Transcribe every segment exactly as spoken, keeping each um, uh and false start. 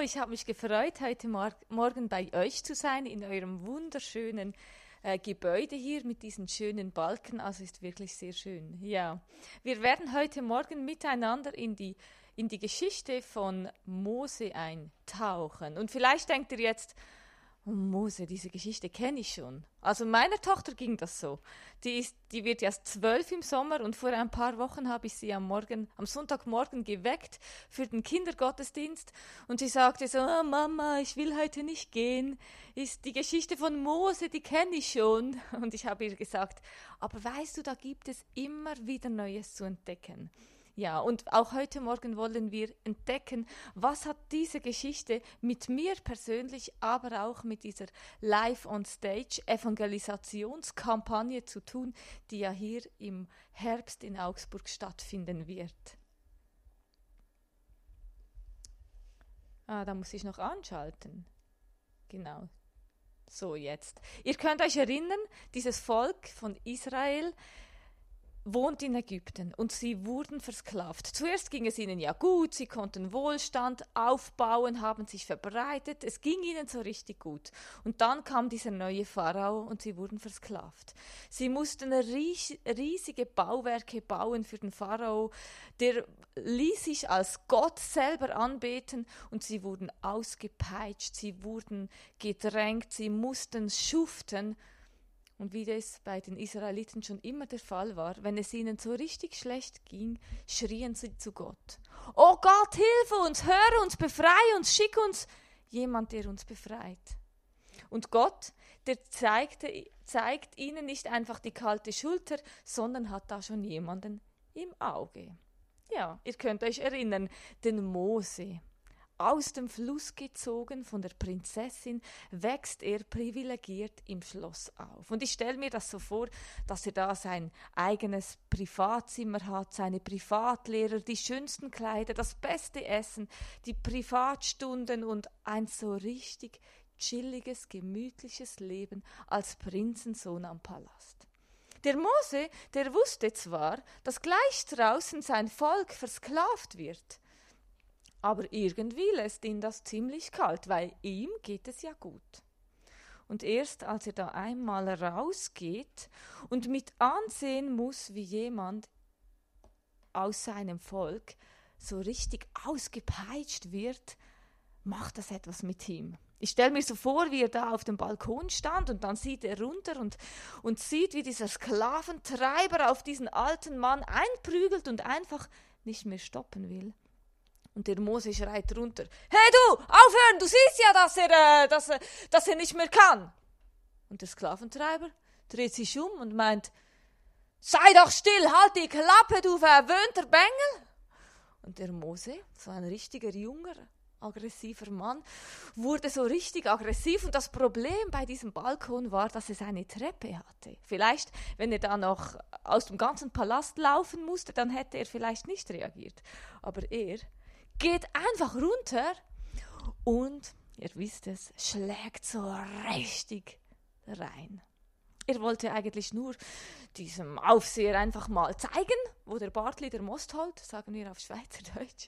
ich habe mich gefreut, heute Mor- Morgen bei euch zu sein, in eurem wunderschönen äh, Gebäude hier mit diesen schönen Balken. Also ist wirklich sehr schön. Ja, wir werden heute Morgen miteinander in die, in die Geschichte von Mose eintauchen. Und vielleicht denkt ihr jetzt, oh, Mose, diese Geschichte kenne ich schon. Also meiner Tochter ging das so. Die, ist, die wird erst zwölf im Sommer und vor ein paar Wochen habe ich sie am Morgen, am Sonntagmorgen geweckt für den Kindergottesdienst und sie sagte so, oh, Mama, ich will heute nicht gehen. Ist die Geschichte von Mose, die kenne ich schon. Und ich habe ihr gesagt, aber weißt du, da gibt es immer wieder Neues zu entdecken. Ja, und auch heute Morgen wollen wir entdecken, was hat diese Geschichte mit mir persönlich, aber auch mit dieser Live-on-Stage-Evangelisationskampagne zu tun, die ja hier im Herbst in Augsburg stattfinden wird. Ah, da muss ich noch anschalten. Genau. So, jetzt. Ihr könnt euch erinnern, dieses Volk von Israel wohnt in Ägypten und sie wurden versklavt. Zuerst ging es ihnen ja gut, sie konnten Wohlstand aufbauen, haben sich verbreitet, es ging ihnen so richtig gut. Und dann kam dieser neue Pharao und sie wurden versklavt. Sie mussten ries- riesige Bauwerke bauen für den Pharao, der ließ sich als Gott selber anbeten und sie wurden ausgepeitscht, sie wurden gedrängt, sie mussten schuften. Und wie das bei den Israeliten schon immer der Fall war, wenn es ihnen so richtig schlecht ging, schrien sie zu Gott. Oh Gott, hilf uns, hör uns, befreie uns, schick uns jemand, der uns befreit. Und Gott, der zeigte, zeigt ihnen nicht einfach die kalte Schulter, sondern hat da schon jemanden im Auge. Ja, ihr könnt euch erinnern, den Mose. Aus dem Fluss gezogen von der Prinzessin, wächst er privilegiert im Schloss auf. Und ich stelle mir das so vor, dass er da sein eigenes Privatzimmer hat, seine Privatlehrer, die schönsten Kleider, das beste Essen, die Privatstunden und ein so richtig chilliges, gemütliches Leben als Prinzensohn am Palast. Der Mose, der wusste zwar, dass gleich draußen sein Volk versklavt wird, aber irgendwie lässt ihn das ziemlich kalt, weil ihm geht es ja gut. Und erst als er da einmal rausgeht und mit ansehen muss, wie jemand aus seinem Volk so richtig ausgepeitscht wird, macht das etwas mit ihm. Ich stelle mir so vor, wie er da auf dem Balkon stand und dann sieht er runter und, und sieht, wie dieser Sklaventreiber auf diesen alten Mann einprügelt und einfach nicht mehr stoppen will. Und der Mose schreit runter, hey du, aufhören, du siehst ja, dass er, äh, dass, er, dass er nicht mehr kann. Und der Sklaventreiber dreht sich um und meint, sei doch still, halt die Klappe, du verwöhnter Bengel. Und der Mose, so ein richtiger junger, aggressiver Mann, wurde so richtig aggressiv. Und das Problem bei diesem Balkon war, dass es eine Treppe hatte. Vielleicht, wenn er da noch aus dem ganzen Palast laufen musste, dann hätte er vielleicht nicht reagiert. Aber er geht einfach runter und, ihr wisst es, schlägt so richtig rein. Er wollte eigentlich nur diesem Aufseher einfach mal zeigen, wo der Bartli der Most holt, sagen wir auf Schweizerdeutsch.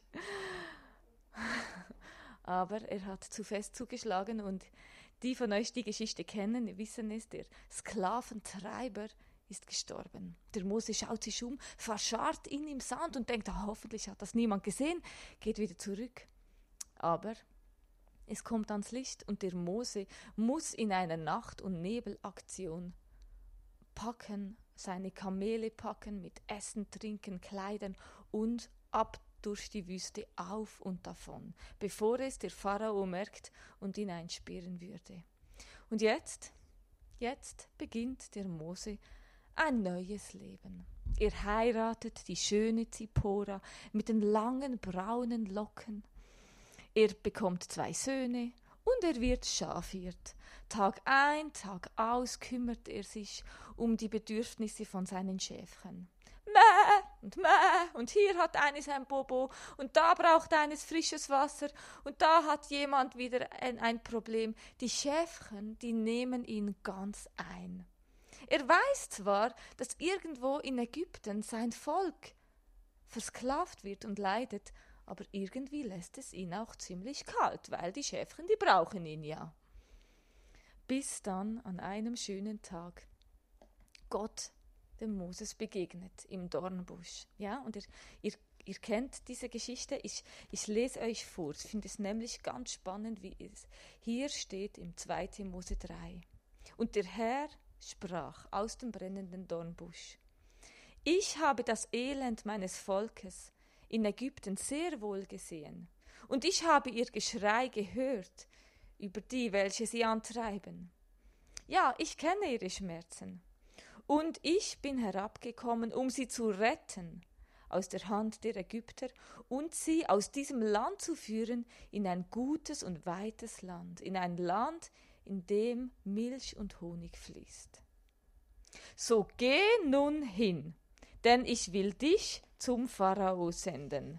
Aber er hat zu fest zugeschlagen und die von euch, die Geschichte kennen, wissen es, der Sklaventreiber ist gestorben. Der Mose schaut sich um, verscharrt ihn im Sand und denkt, ah, hoffentlich hat das niemand gesehen, geht wieder zurück. Aber es kommt ans Licht und der Mose muss in einer Nacht- und Nebelaktion packen, seine Kamele packen mit Essen, Trinken, Kleidern und ab durch die Wüste auf und davon, bevor es der Pharao merkt und ihn einsperren würde. Und jetzt, jetzt beginnt der Mose ein neues Leben. Er heiratet die schöne Zippora mit den langen braunen Locken. Er bekommt zwei Söhne und er wird Schafhirt. Tag ein, Tag aus kümmert er sich um die Bedürfnisse von seinen Schäfchen. Mäh und mäh und hier hat eines ein Bobo und da braucht eines frisches Wasser und da hat jemand wieder ein, ein Problem. Die Schäfchen, die nehmen ihn ganz ein. Er weiß zwar, dass irgendwo in Ägypten sein Volk versklavt wird und leidet, aber irgendwie lässt es ihn auch ziemlich kalt, weil die Schäfchen, die brauchen ihn ja. Bis dann an einem schönen Tag Gott dem Moses begegnet im Dornbusch. Ja, und ihr, ihr, ihr kennt diese Geschichte. Ich, ich lese euch vor. Ich finde es nämlich ganz spannend, wie es hier steht im zweiten Mose drei. Und der Herr sprach aus dem brennenden Dornbusch: Ich habe das Elend meines Volkes in Ägypten sehr wohl gesehen, und ich habe ihr Geschrei gehört über die, welche sie antreiben. Ja, ich kenne ihre Schmerzen. Und ich bin herabgekommen, um sie zu retten aus der Hand der Ägypter und sie aus diesem Land zu führen in ein gutes und weites Land, in ein Land, in dem Milch und Honig fließt. So geh nun hin, denn ich will dich zum Pharao senden,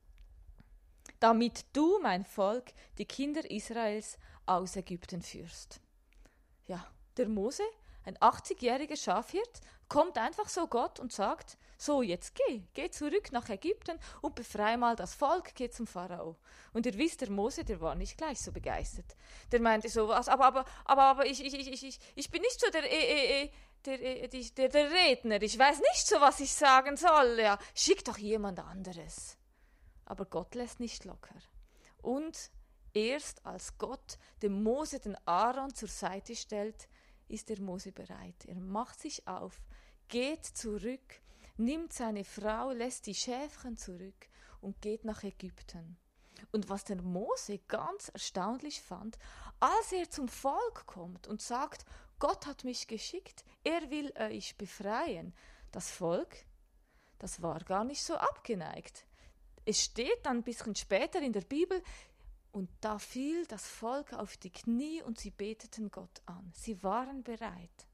damit du, mein Volk, die Kinder Israels aus Ägypten führst. Ja, der Mose, ein achtzigjähriger Schafhirt, kommt einfach so Gott und sagt, so jetzt geh, geh zurück nach Ägypten und befreie mal das Volk, geh zum Pharao. Und ihr wisst, der Mose, der war nicht gleich so begeistert. Der meinte so, was, aber, aber, aber, aber ich, ich, ich, ich, ich bin nicht so der, äh, äh, der, äh, der, der Redner, ich weiß nicht so, was ich sagen soll, ja, schick doch jemand anderes. Aber Gott lässt nicht locker. Und erst als Gott dem Mose den Aaron zur Seite stellt, ist der Mose bereit. Er macht sich auf, geht zurück, nimmt seine Frau, lässt die Schäfchen zurück und geht nach Ägypten. Und was der Mose ganz erstaunlich fand, als er zum Volk kommt und sagt, Gott hat mich geschickt, er will euch befreien, das Volk, das war gar nicht so abgeneigt. Es steht dann ein bisschen später in der Bibel, und da fiel das Volk auf die Knie und sie beteten Gott an. Sie waren bereit.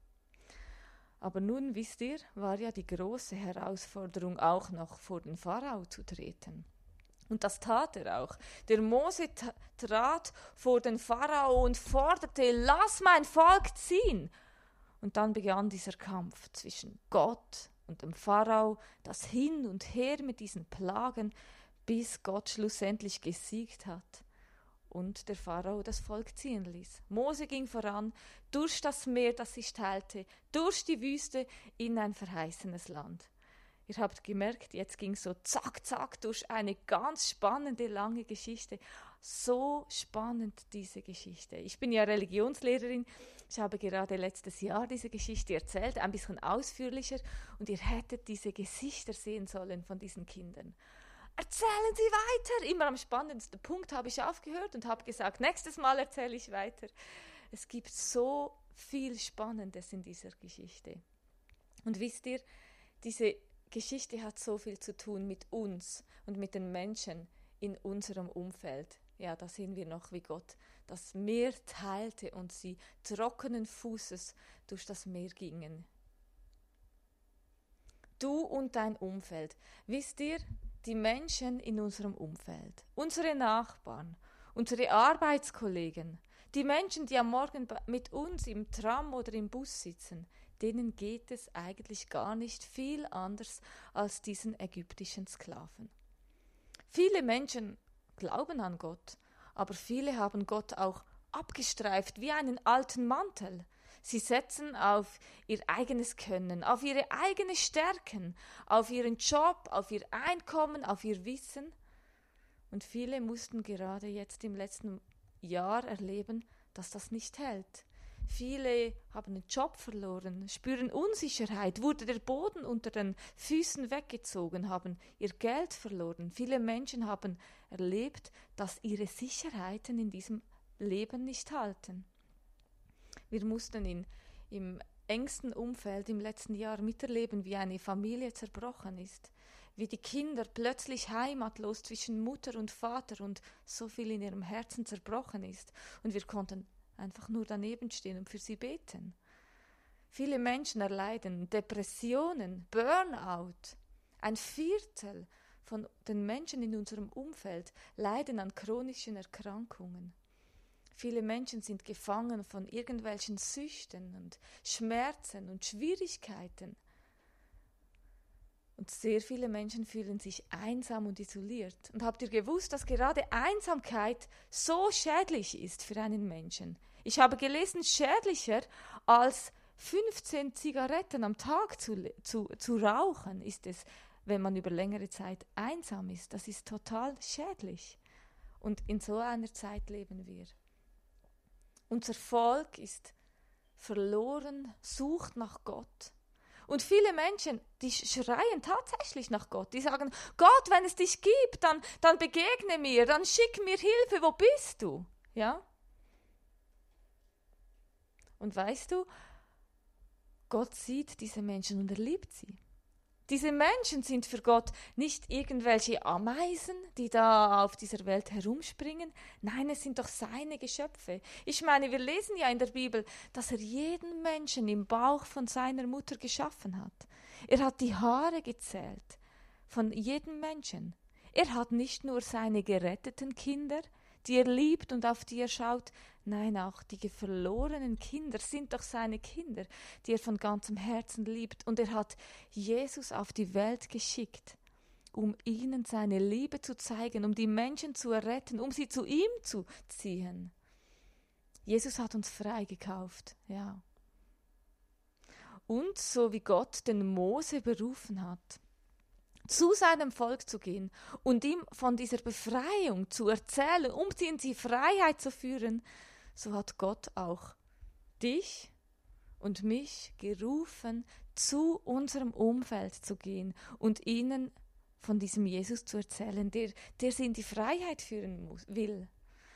Aber nun, wisst ihr, war ja die große Herausforderung auch noch vor den Pharao zu treten. Und das tat er auch. Der Mose trat vor den Pharao und forderte, lass mein Volk ziehen. Und dann begann dieser Kampf zwischen Gott und dem Pharao, das Hin und Her mit diesen Plagen, bis Gott schlussendlich gesiegt hat und der Pharao das Volk ziehen ließ. Mose ging voran, durch das Meer, das sich teilte, durch die Wüste in ein verheißenes Land. Ihr habt gemerkt, jetzt ging so zack, zack durch eine ganz spannende, lange Geschichte. So spannend, diese Geschichte. Ich bin ja Religionslehrerin. Ich habe gerade letztes Jahr diese Geschichte erzählt, ein bisschen ausführlicher. Und ihr hättet diese Gesichter sehen sollen von diesen Kindern. Erzählen Sie weiter. Immer am spannendsten Punkt habe ich aufgehört und habe gesagt, nächstes Mal erzähle ich weiter. Es gibt so viel Spannendes in dieser Geschichte. Und wisst ihr, diese Geschichte hat so viel zu tun mit uns und mit den Menschen in unserem Umfeld. Ja, da sehen wir noch, wie Gott das Meer teilte und sie trockenen Fußes durch das Meer gingen. Du und dein Umfeld. Wisst ihr, die Menschen in unserem Umfeld, unsere Nachbarn, unsere Arbeitskollegen, die Menschen, die am Morgen mit uns im Tram oder im Bus sitzen, denen geht es eigentlich gar nicht viel anders als diesen ägyptischen Sklaven. Viele Menschen glauben an Gott, aber viele haben Gott auch abgestreift wie einen alten Mantel. Sie setzen auf ihr eigenes Können, auf ihre eigenen Stärken, auf ihren Job, auf ihr Einkommen, auf ihr Wissen. Und viele mussten gerade jetzt im letzten Jahr erleben, dass das nicht hält. Viele haben den Job verloren, spüren Unsicherheit, wurde der Boden unter den Füßen weggezogen, haben ihr Geld verloren. Viele Menschen haben erlebt, dass ihre Sicherheiten in diesem Leben nicht halten. Wir mussten in, im engsten Umfeld im letzten Jahr miterleben, wie eine Familie zerbrochen ist, wie die Kinder plötzlich heimatlos zwischen Mutter und Vater und so viel in ihrem Herzen zerbrochen ist. Und wir konnten einfach nur daneben stehen und für sie beten. Viele Menschen erleiden Depressionen, Burnout. Ein Viertel von den Menschen in unserem Umfeld leiden an chronischen Erkrankungen. Viele Menschen sind gefangen von irgendwelchen Süchten und Schmerzen und Schwierigkeiten. Und sehr viele Menschen fühlen sich einsam und isoliert. Und habt ihr gewusst, dass gerade Einsamkeit so schädlich ist für einen Menschen? Ich habe gelesen, schädlicher als fünfzehn Zigaretten am Tag zu, zu, zu rauchen ist es, wenn man über längere Zeit einsam ist. Das ist total schädlich. Und in so einer Zeit leben wir. Unser Volk ist verloren, sucht nach Gott. Und viele Menschen, die schreien tatsächlich nach Gott. Die sagen, Gott, wenn es dich gibt, dann, dann begegne mir, dann schick mir Hilfe, wo bist du? Ja? Und weißt du, Gott sieht diese Menschen und er liebt sie. Diese Menschen sind für Gott nicht irgendwelche Ameisen, die da auf dieser Welt herumspringen. Nein, es sind doch seine Geschöpfe. Ich meine, wir lesen ja in der Bibel, dass er jeden Menschen im Bauch von seiner Mutter geschaffen hat. Er hat die Haare gezählt von jedem Menschen. Er hat nicht nur seine geretteten Kinder, die er liebt und auf die er schaut, nein, auch die verlorenen Kinder sind doch seine Kinder, die er von ganzem Herzen liebt. Und er hat Jesus auf die Welt geschickt, um ihnen seine Liebe zu zeigen, um die Menschen zu erretten, um sie zu ihm zu ziehen. Jesus hat uns freigekauft, ja. Und so wie Gott den Mose berufen hat, zu seinem Volk zu gehen und ihm von dieser Befreiung zu erzählen, um sie in die Freiheit zu führen, so hat Gott auch dich und mich gerufen, zu unserem Umfeld zu gehen und ihnen von diesem Jesus zu erzählen, der, der sie in die Freiheit führen muss, will.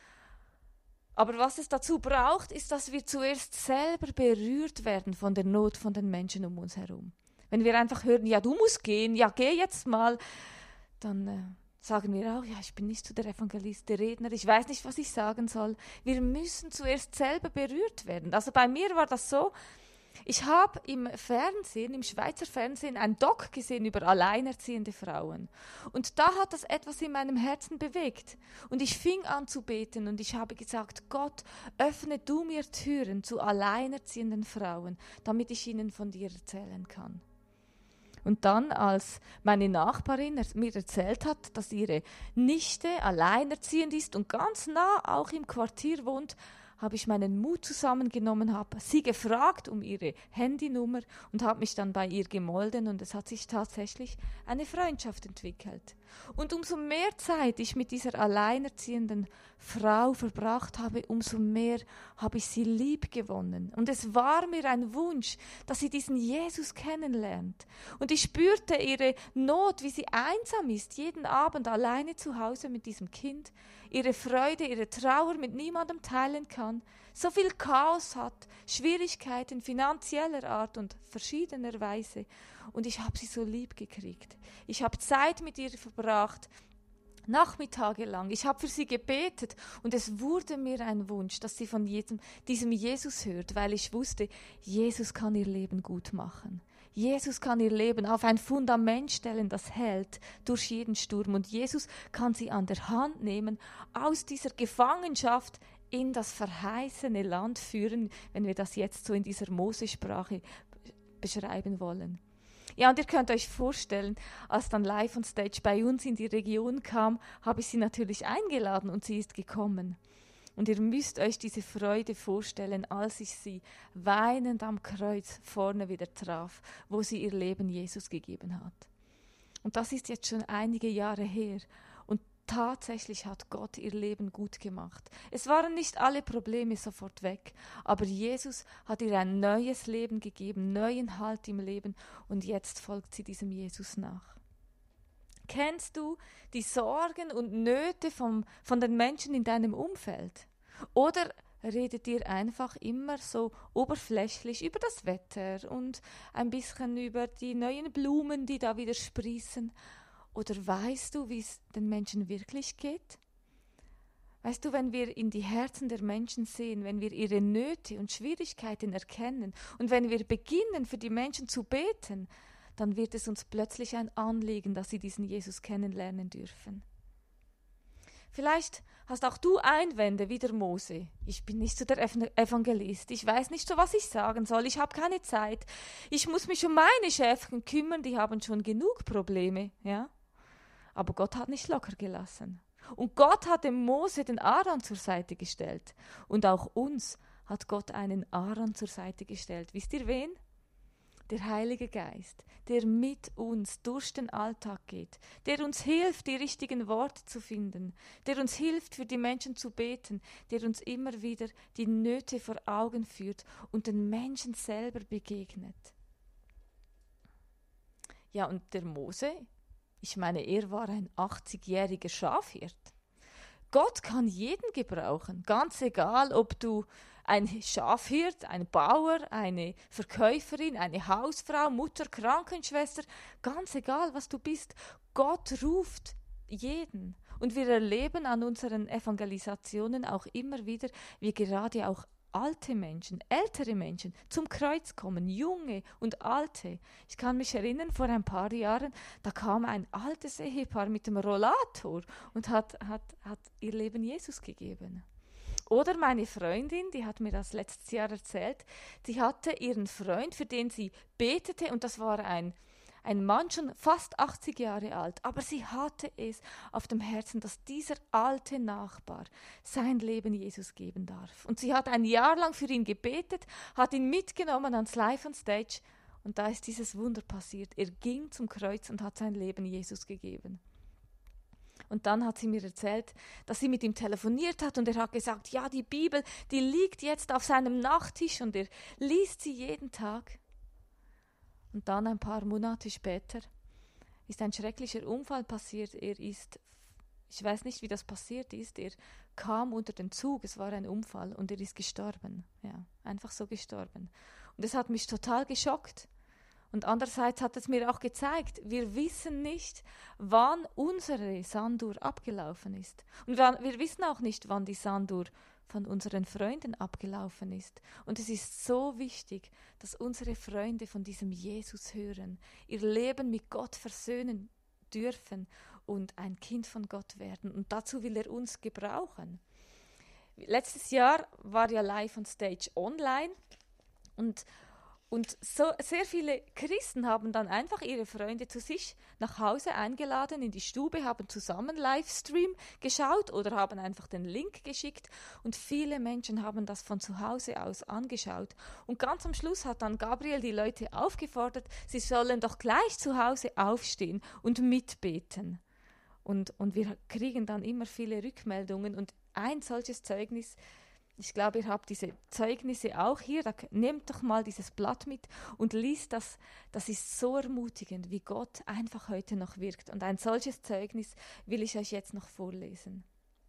Aber was es dazu braucht, ist, dass wir zuerst selber berührt werden von der Not von den Menschen um uns herum. Wenn wir einfach hören, ja, du musst gehen, ja, geh jetzt mal, dann äh, sagen wir auch, ja, ich bin nicht so der Evangelist, der Redner, ich weiß nicht, was ich sagen soll. Wir müssen zuerst selber berührt werden. Also bei mir war das so, ich habe im Fernsehen, im Schweizer Fernsehen, ein Doc gesehen über alleinerziehende Frauen. Und da hat das etwas in meinem Herzen bewegt. Und ich fing an zu beten und ich habe gesagt, Gott, öffne du mir Türen zu alleinerziehenden Frauen, damit ich ihnen von dir erzählen kann. Und dann, als meine Nachbarin mir erzählt hat, dass ihre Nichte alleinerziehend ist und ganz nah auch im Quartier wohnt, habe ich meinen Mut zusammengenommen, habe sie gefragt um ihre Handynummer und habe mich dann bei ihr gemolden und es hat sich tatsächlich eine Freundschaft entwickelt. Und umso mehr Zeit ich mit dieser alleinerziehenden Frau verbracht habe, umso mehr habe ich sie lieb gewonnen. Und es war mir ein Wunsch, dass sie diesen Jesus kennenlernt. Und ich spürte ihre Not, wie sie einsam ist, jeden Abend alleine zu Hause mit diesem Kind, ihre Freude, ihre Trauer mit niemandem teilen kann, so viel Chaos hat, Schwierigkeiten finanzieller Art und verschiedener Weise. Und ich habe sie so lieb gekriegt. Ich habe Zeit mit ihr verbracht, Nachmittage lang. Ich habe für sie gebetet und es wurde mir ein Wunsch, dass sie von jedem, diesem Jesus hört, weil ich wusste, Jesus kann ihr Leben gut machen. Jesus kann ihr Leben auf ein Fundament stellen, das hält durch jeden Sturm. Und Jesus kann sie an der Hand nehmen, aus dieser Gefangenschaft in das verheißene Land führen, wenn wir das jetzt so in dieser Mose-Sprache beschreiben wollen. Ja, und ihr könnt euch vorstellen, als dann Live on Stage bei uns in die Region kam, habe ich sie natürlich eingeladen und sie ist gekommen. Und ihr müsst euch diese Freude vorstellen, als ich sie weinend am Kreuz vorne wieder traf, wo sie ihr Leben Jesus gegeben hat. Und das ist jetzt schon einige Jahre her. Und tatsächlich hat Gott ihr Leben gut gemacht. Es waren nicht alle Probleme sofort weg, aber Jesus hat ihr ein neues Leben gegeben, neuen Halt im Leben und jetzt folgt sie diesem Jesus nach. Kennst du die Sorgen und Nöte vom, von den Menschen in deinem Umfeld? Oder redet ihr einfach immer so oberflächlich über das Wetter und ein bisschen über die neuen Blumen, die da wieder sprießen? Oder weißt du, wie es den Menschen wirklich geht? Weißt du, wenn wir in die Herzen der Menschen sehen, wenn wir ihre Nöte und Schwierigkeiten erkennen und wenn wir beginnen, für die Menschen zu beten, dann wird es uns plötzlich ein Anliegen, dass sie diesen Jesus kennenlernen dürfen. Vielleicht hast auch du Einwände wie der Mose. Ich bin nicht so der Evangelist. Ich weiß nicht so, was ich sagen soll. Ich habe keine Zeit. Ich muss mich um meine Schäfchen kümmern. Die haben schon genug Probleme. Ja? Aber Gott hat nicht locker gelassen. Und Gott hat dem Mose den Aaron zur Seite gestellt. Und auch uns hat Gott einen Aaron zur Seite gestellt. Wisst ihr wen? Der Heilige Geist, der mit uns durch den Alltag geht, der uns hilft, die richtigen Worte zu finden, der uns hilft, für die Menschen zu beten, der uns immer wieder die Nöte vor Augen führt und den Menschen selber begegnet. Ja, und der Mose, ich meine, er war ein achtzigjähriger Schafhirt. Gott kann jeden gebrauchen, ganz egal, ob du ein Schafhirt, ein Bauer, eine Verkäuferin, eine Hausfrau, Mutter, Krankenschwester, ganz egal, was du bist. Gott ruft jeden. Und wir erleben an unseren Evangelisationen auch immer wieder, wie gerade auch alte Menschen, ältere Menschen zum Kreuz kommen, junge und alte. Ich kann mich erinnern, vor ein paar Jahren, da kam ein altes Ehepaar mit dem Rollator und hat, hat, hat ihr Leben Jesus gegeben. Oder meine Freundin, die hat mir das letztes Jahr erzählt, die hatte ihren Freund, für den sie betete, und das war ein, ein Mann, schon fast achtzig Jahre alt, aber sie hatte es auf dem Herzen, dass dieser alte Nachbar sein Leben Jesus geben darf. Und sie hat ein Jahr lang für ihn gebetet, hat ihn mitgenommen ans Live on Stage, und da ist dieses Wunder passiert. Er ging zum Kreuz und hat sein Leben Jesus gegeben. Und dann hat sie mir erzählt, dass sie mit ihm telefoniert hat und er hat gesagt, ja, die Bibel, die liegt jetzt auf seinem Nachttisch und er liest sie jeden Tag. Und dann ein paar Monate später ist ein schrecklicher Unfall passiert. Er ist, ich weiß nicht, wie das passiert ist, er kam unter den Zug, es war ein Unfall und er ist gestorben. Ja, einfach so gestorben. Und das hat mich total geschockt. Und andererseits hat es mir auch gezeigt, wir wissen nicht, wann unsere Sanduhr abgelaufen ist. Und wir, wir wissen auch nicht, wann die Sanduhr von unseren Freunden abgelaufen ist. Und es ist so wichtig, dass unsere Freunde von diesem Jesus hören, ihr Leben mit Gott versöhnen dürfen und ein Kind von Gott werden. Und dazu will er uns gebrauchen. Letztes Jahr war ja Live on Stage online und Und so, sehr viele Christen haben dann einfach ihre Freunde zu sich nach Hause eingeladen, in die Stube, haben zusammen Livestream geschaut oder haben einfach den Link geschickt und viele Menschen haben das von zu Hause aus angeschaut. Und ganz am Schluss hat dann Gabriel die Leute aufgefordert, sie sollen doch gleich zu Hause aufstehen und mitbeten. Und, und wir kriegen dann immer viele Rückmeldungen und ein solches Zeugnis, ich glaube, ihr habt diese Zeugnisse auch hier. Da, nehmt doch mal dieses Blatt mit und liest das. Das ist so ermutigend, wie Gott einfach heute noch wirkt. Und ein solches Zeugnis will ich euch jetzt noch vorlesen.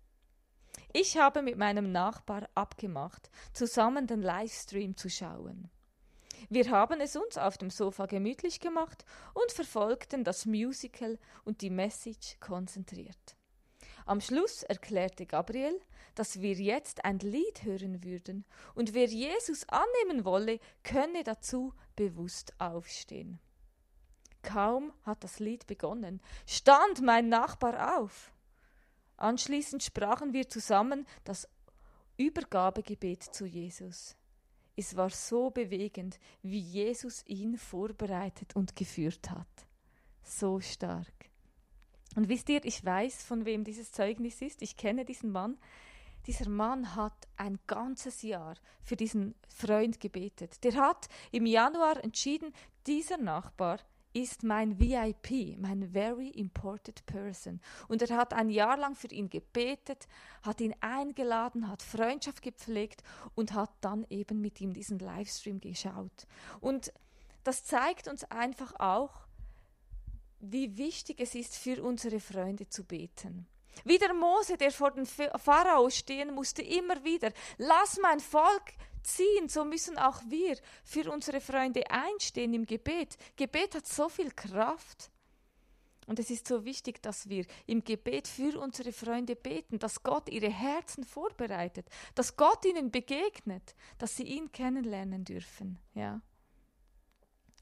Ich habe mit meinem Nachbar abgemacht, zusammen den Livestream zu schauen. Wir haben es uns auf dem Sofa gemütlich gemacht und verfolgten das Musical und die Message konzentriert. Am Schluss erklärte Gabriel, dass wir jetzt ein Lied hören würden und wer Jesus annehmen wolle, könne dazu bewusst aufstehen. Kaum hat das Lied begonnen, stand mein Nachbar auf. Anschließend sprachen wir zusammen das Übergabegebet zu Jesus. Es war so bewegend, wie Jesus ihn vorbereitet und geführt hat. So stark. Und wisst ihr, ich weiß, von wem dieses Zeugnis ist. Ich kenne diesen Mann. Dieser Mann hat ein ganzes Jahr für diesen Freund gebetet. Der hat im Januar entschieden, dieser Nachbar ist mein V I P, mein Very Important Person. Und er hat ein Jahr lang für ihn gebetet, hat ihn eingeladen, hat Freundschaft gepflegt und hat dann eben mit ihm diesen Livestream geschaut. Und das zeigt uns einfach auch, wie wichtig es ist, für unsere Freunde zu beten. Wie der Mose, der vor dem Pharao stehen musste, immer wieder, lass mein Volk ziehen, so müssen auch wir für unsere Freunde einstehen im Gebet. Gebet hat so viel Kraft. Und es ist so wichtig, dass wir im Gebet für unsere Freunde beten, dass Gott ihre Herzen vorbereitet, dass Gott ihnen begegnet, dass sie ihn kennenlernen dürfen. Ja.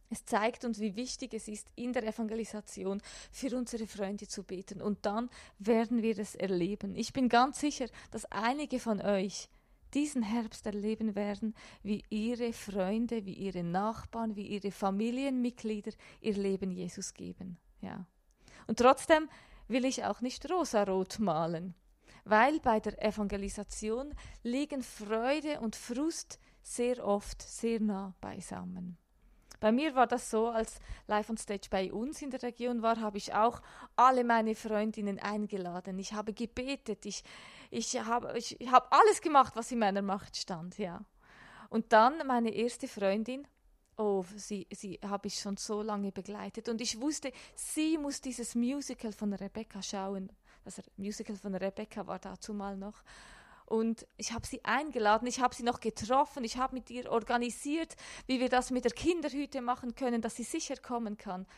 Es zeigt uns, wie wichtig es ist, in der Evangelisation für unsere Freunde zu beten. Und dann werden wir es erleben. Ich bin ganz sicher, dass einige von euch diesen Herbst erleben werden, wie ihre Freunde, wie ihre Nachbarn, wie ihre Familienmitglieder ihr Leben Jesus geben. Ja. Und trotzdem will ich auch nicht rosarot malen, weil bei der Evangelisation liegen Freude und Frust sehr oft sehr nah beisammen. Bei mir war das so, als Live on Stage bei uns in der Region war, habe ich auch alle meine Freundinnen eingeladen. Ich habe gebetet, ich, ich habe ich hab alles gemacht, was in meiner Macht stand. Ja. Und dann meine erste Freundin, oh, sie, sie habe ich schon so lange begleitet. Und ich wusste, sie muss dieses Musical von Rebecca schauen. Das Musical von Rebecca war dazu mal noch. Und ich habe sie eingeladen, ich habe sie noch getroffen, ich habe mit ihr organisiert, wie wir das mit der Kinderhütte machen können, dass sie sicher kommen kann.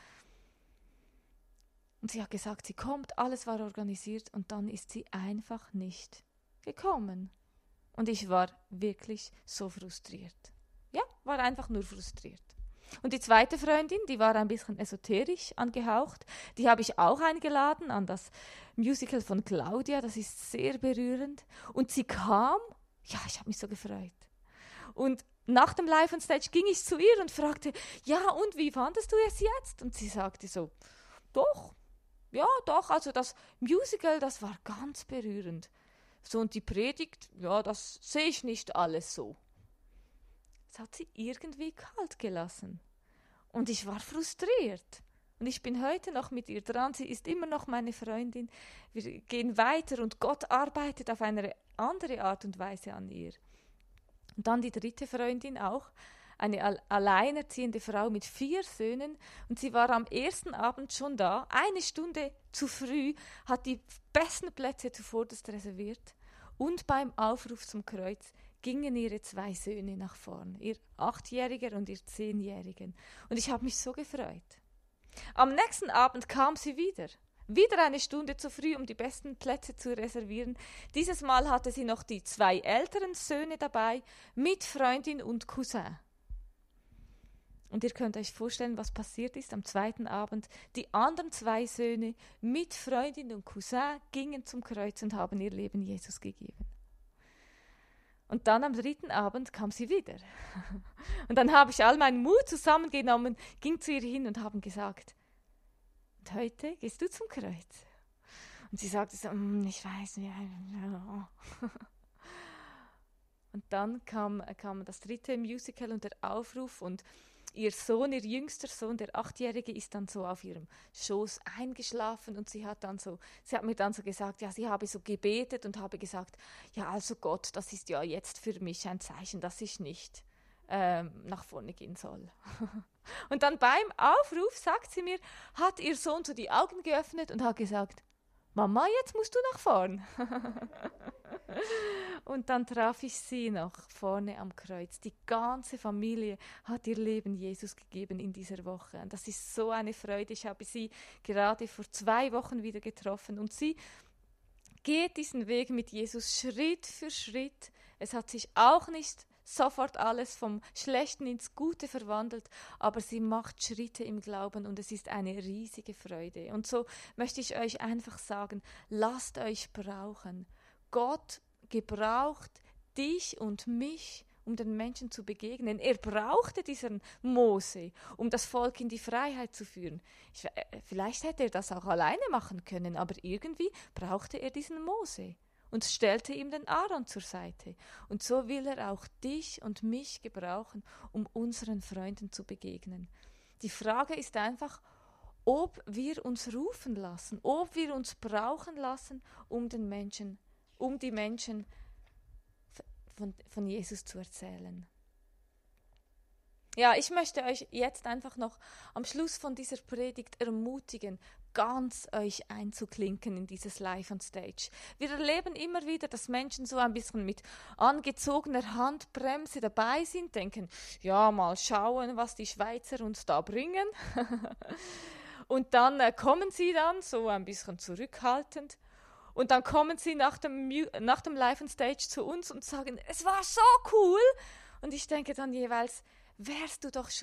Und sie hat gesagt, sie kommt, alles war organisiert und dann ist sie einfach nicht gekommen. Und ich war wirklich so frustriert. Ja, war einfach nur frustriert. Und die zweite Freundin, die war ein bisschen esoterisch angehaucht, die habe ich auch eingeladen an das Musical von Claudia, das ist sehr berührend. Und sie kam, ja, ich habe mich so gefreut. Und nach dem Live on Stage ging ich zu ihr und fragte, ja, und wie fandest du es jetzt? Und sie sagte so, doch, ja, doch, also das Musical, das war ganz berührend. So, und die Predigt, ja, das sehe ich nicht alles so. Das hat sie irgendwie kalt gelassen. Und ich war frustriert. Und ich bin heute noch mit ihr dran. Sie ist immer noch meine Freundin. Wir gehen weiter und Gott arbeitet auf eine andere Art und Weise an ihr. Und dann die dritte Freundin auch, eine alleinerziehende Frau mit vier Söhnen. Und sie war am ersten Abend schon da, eine Stunde zu früh, hat die besten Plätze zuvorderst reserviert. Und beim Aufruf zum Kreuz gingen ihre zwei Söhne nach vorn, ihr Achtjähriger und ihr Zehnjährigen. Und ich habe mich so gefreut. Am nächsten Abend kam sie wieder. Wieder eine Stunde zu früh, um die besten Plätze zu reservieren. Dieses Mal hatte sie noch die zwei älteren Söhne dabei, mit Freundin und Cousin. Und ihr könnt euch vorstellen, was passiert ist am zweiten Abend. Die anderen zwei Söhne mit Freundin und Cousin gingen zum Kreuz und haben ihr Leben Jesus gegeben. Und dann am dritten Abend kam sie wieder. Und dann habe ich all meinen Mut zusammengenommen, ging zu ihr hin und habe gesagt, und heute gehst du zum Kreuz. Und sie sagte so, ich weiß nicht. Und dann kam, kam das dritte Musical und der Aufruf und ihr Sohn, ihr jüngster Sohn, der Achtjährige, ist dann so auf ihrem Schoß eingeschlafen und sie hat dann so, sie hat mir dann so gesagt, ja, sie habe so gebetet und habe gesagt, ja, also Gott, das ist ja jetzt für mich ein Zeichen, dass ich nicht ähm, nach vorne gehen soll. Und dann beim Aufruf, sagt sie mir, hat ihr Sohn so die Augen geöffnet und hat gesagt, Mama, jetzt musst du nach vorn. Und dann traf ich sie noch vorne am Kreuz. Die ganze Familie hat ihr Leben Jesus gegeben in dieser Woche. Und das ist so eine Freude. Ich habe sie gerade vor zwei Wochen wieder getroffen. Und sie geht diesen Weg mit Jesus Schritt für Schritt. Es hat sich auch nicht sofort alles vom Schlechten ins Gute verwandelt, aber sie macht Schritte im Glauben und es ist eine riesige Freude. Und so möchte ich euch einfach sagen, lasst euch brauchen. Gott gebraucht dich und mich, um den Menschen zu begegnen. Er brauchte diesen Mose, um das Volk in die Freiheit zu führen. Ich, äh, vielleicht hätte er das auch alleine machen können, aber irgendwie brauchte er diesen Mose und stellte ihm den Aaron zur Seite. Und so will er auch dich und mich gebrauchen, um unseren Freunden zu begegnen. Die Frage ist einfach, ob wir uns rufen lassen, ob wir uns brauchen lassen, um den Menschen, um die Menschen von, von Jesus zu erzählen. Ja, ich möchte euch jetzt einfach noch am Schluss von dieser Predigt ermutigen, ganz euch einzuklinken in dieses Live on Stage. Wir erleben immer wieder, dass Menschen so ein bisschen mit angezogener Handbremse dabei sind, denken, ja, mal schauen, was die Schweizer uns da bringen. Und dann äh, kommen sie dann so ein bisschen zurückhaltend. Und dann kommen sie nach dem, nach dem Live on Stage zu uns und sagen, es war so cool. Und ich denke dann jeweils, wärst du doch schon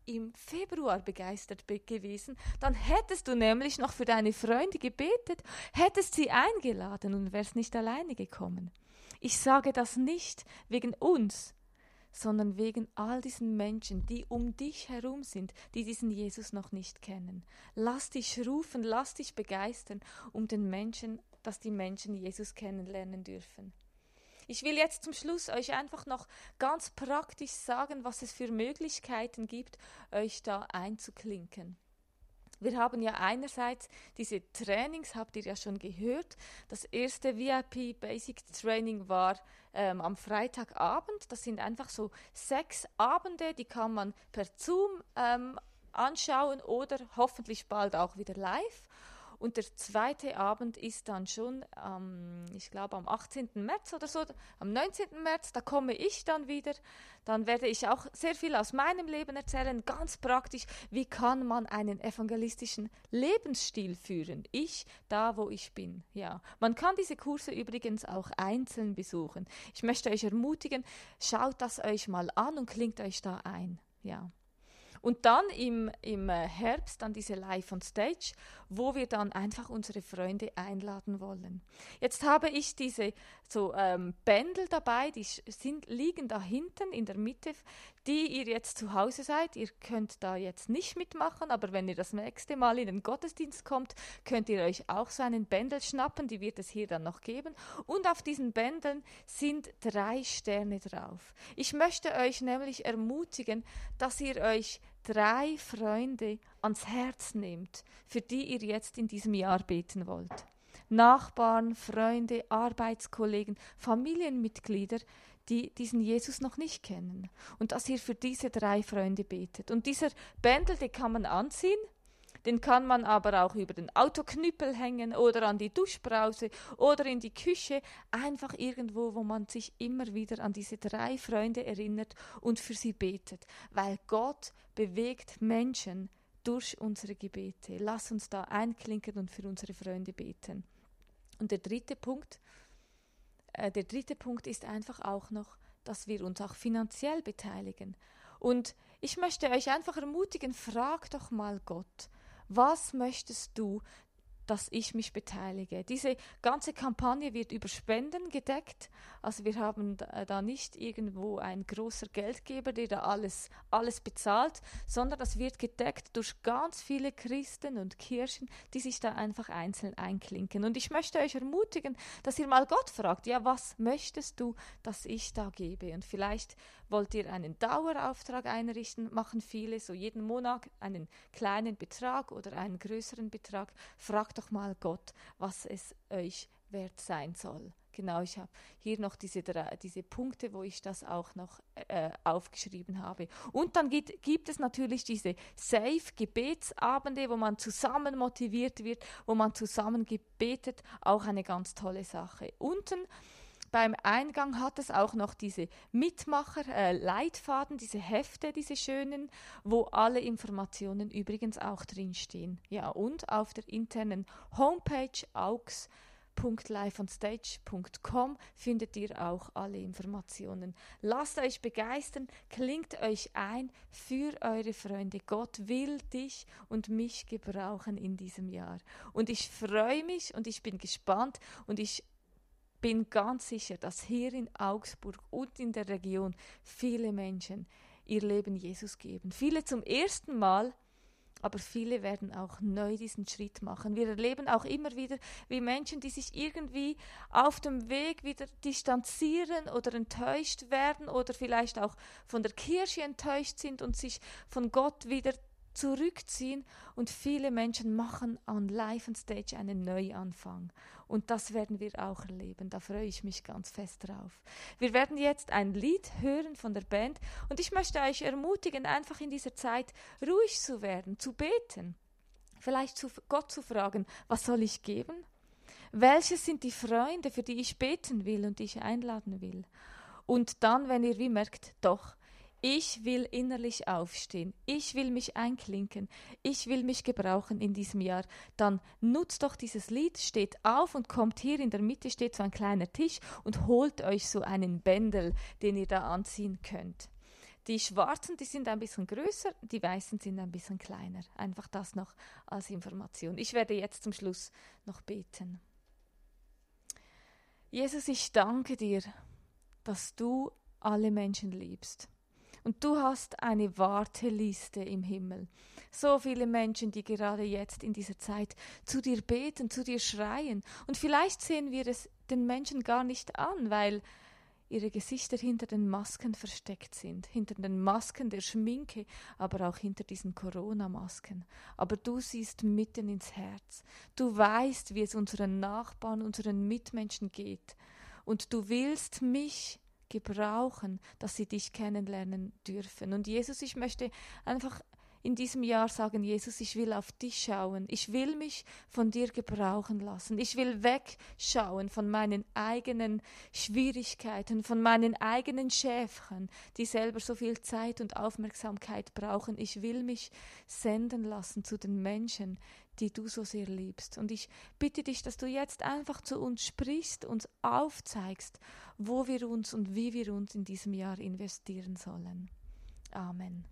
im Februar begeistert be- gewesen, dann hättest du nämlich noch für deine Freunde gebetet, hättest sie eingeladen und wärst nicht alleine gekommen. Ich sage das nicht wegen uns, sondern wegen all diesen Menschen, die um dich herum sind, die diesen Jesus noch nicht kennen. Lass dich rufen, lass dich begeistern, um den Menschen, dass die Menschen Jesus kennenlernen dürfen. Ich will jetzt zum Schluss euch einfach noch ganz praktisch sagen, was es für Möglichkeiten gibt, euch da einzuklinken. Wir haben ja einerseits diese Trainings, habt ihr ja schon gehört. Das erste V I P Basic Training war ähm, am Freitagabend. Das sind einfach so sechs Abende, die kann man per Zoom ähm, anschauen oder hoffentlich bald auch wieder live. Und der zweite Abend ist dann schon, ähm, ich glaube am achtzehnten März oder so, am neunzehnten März, da komme ich dann wieder. Dann werde ich auch sehr viel aus meinem Leben erzählen, ganz praktisch, wie kann man einen evangelistischen Lebensstil führen. Ich, da wo ich bin. Ja, man kann diese Kurse übrigens auch einzeln besuchen. Ich möchte euch ermutigen, schaut das euch mal an und klingt euch da ein. Ja. Und dann im, im Herbst dann diese Live on Stage, wo wir dann einfach unsere Freunde einladen wollen. Jetzt habe ich diese so ähm, Bändel dabei, die sind, liegen da hinten in der Mitte, die ihr jetzt zu Hause seid. Ihr könnt da jetzt nicht mitmachen, aber wenn ihr das nächste Mal in den Gottesdienst kommt, könnt ihr euch auch so einen Bändel schnappen, die wird es hier dann noch geben. Und auf diesen Bändeln sind drei Sterne drauf. Ich möchte euch nämlich ermutigen, dass ihr euch drei Freunde ans Herz nehmt, für die ihr jetzt in diesem Jahr beten wollt. Nachbarn, Freunde, Arbeitskollegen, Familienmitglieder, die diesen Jesus noch nicht kennen. Und dass ihr für diese drei Freunde betet. Und dieser Bändel, den kann man anziehen, den kann man aber auch über den Autoknüppel hängen oder an die Duschbrause oder in die Küche, einfach irgendwo, wo man sich immer wieder an diese drei Freunde erinnert und für sie betet. Weil Gott bewegt Menschen durch unsere Gebete. Lass uns da einklinken und für unsere Freunde beten. Und der dritte Punkt, äh, der dritte Punkt ist einfach auch noch, dass wir uns auch finanziell beteiligen. Und ich möchte euch einfach ermutigen, frag doch mal Gott, was möchtest du, dass ich mich beteilige? Diese ganze Kampagne wird über Spenden gedeckt. Also wir haben da, da nicht irgendwo ein großer Geldgeber, der da alles, alles bezahlt, sondern das wird gedeckt durch ganz viele Christen und Kirchen, die sich da einfach einzeln einklinken. Und ich möchte euch ermutigen, dass ihr mal Gott fragt, ja, was möchtest du, dass ich da gebe? Und vielleicht wollt ihr einen Dauerauftrag einrichten, machen viele so jeden Monat einen kleinen Betrag oder einen größeren Betrag. Fragt doch mal Gott, was es euch wert sein soll. Genau, ich habe hier noch diese, drei, diese Punkte, wo ich das auch noch äh, aufgeschrieben habe. Und dann gibt, gibt es natürlich diese Safe-Gebetsabende, wo man zusammen motiviert wird, wo man zusammen gebetet, auch eine ganz tolle Sache. Unten beim Eingang hat es auch noch diese Mitmacher-Leitfaden, äh, diese Hefte, diese schönen, wo alle Informationen übrigens auch drinstehen. Ja, und auf der internen Homepage augs punkt live on stage punkt com findet ihr auch alle Informationen. Lasst euch begeistern, klingt euch ein für eure Freunde. Gott will dich und mich gebrauchen in diesem Jahr. Und ich freue mich und ich bin gespannt und ich bin ganz sicher, dass hier in Augsburg und in der Region viele Menschen ihr Leben Jesus geben. Viele zum ersten Mal, aber viele werden auch neu diesen Schritt machen. Wir erleben auch immer wieder, wie Menschen, die sich irgendwie auf dem Weg wieder distanzieren oder enttäuscht werden oder vielleicht auch von der Kirche enttäuscht sind und sich von Gott wieder zurückziehen, und viele Menschen machen an Live on Stage einen Neuanfang. Und das werden wir auch erleben. Da freue ich mich ganz fest drauf. Wir werden jetzt ein Lied hören von der Band und ich möchte euch ermutigen, einfach in dieser Zeit ruhig zu werden, zu beten. Vielleicht zu Gott zu fragen, was soll ich geben? Welche sind die Freunde, für die ich beten will und die ich einladen will? Und dann, wenn ihr wie merkt, doch, ich will innerlich aufstehen, ich will mich einklinken, ich will mich gebrauchen in diesem Jahr, dann nutzt doch dieses Lied, steht auf und kommt hier in der Mitte, steht so ein kleiner Tisch und holt euch so einen Bändel, den ihr da anziehen könnt. Die schwarzen, die sind ein bisschen größer, die weißen sind ein bisschen kleiner. Einfach das noch als Information. Ich werde jetzt zum Schluss noch beten. Jesus, ich danke dir, dass du alle Menschen liebst. Und du hast eine Warteliste im Himmel. So viele Menschen, die gerade jetzt in dieser Zeit zu dir beten, zu dir schreien. Und vielleicht sehen wir es den Menschen gar nicht an, weil ihre Gesichter hinter den Masken versteckt sind. Hinter den Masken der Schminke, aber auch hinter diesen Corona-Masken. Aber du siehst mitten ins Herz. Du weißt, wie es unseren Nachbarn, unseren Mitmenschen geht. Und du willst mich gebrauchen, dass sie dich kennenlernen dürfen. Und Jesus, ich möchte einfach in diesem Jahr sagen, Jesus, ich will auf dich schauen. Ich will mich von dir gebrauchen lassen. Ich will wegschauen von meinen eigenen Schwierigkeiten, von meinen eigenen Schäfchen, die selber so viel Zeit und Aufmerksamkeit brauchen. Ich will mich senden lassen zu den Menschen, die du so sehr liebst. Und ich bitte dich, dass du jetzt einfach zu uns sprichst, uns aufzeigst, wo wir uns und wie wir uns in diesem Jahr investieren sollen. Amen.